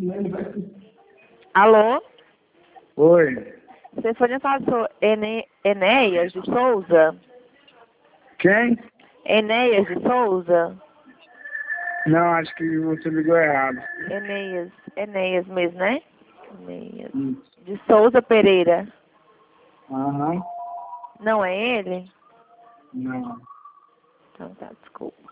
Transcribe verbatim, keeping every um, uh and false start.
Alô? Oi. Você foi falar do Ene... Enéas de Souza? Quem? Enéas de Souza? Não, acho que você ligou errado. Enéas, Enéas mesmo, né? Enéas. Hum. De Souza Pereira. Aham. Não é ele? Não. Então tá, desculpa.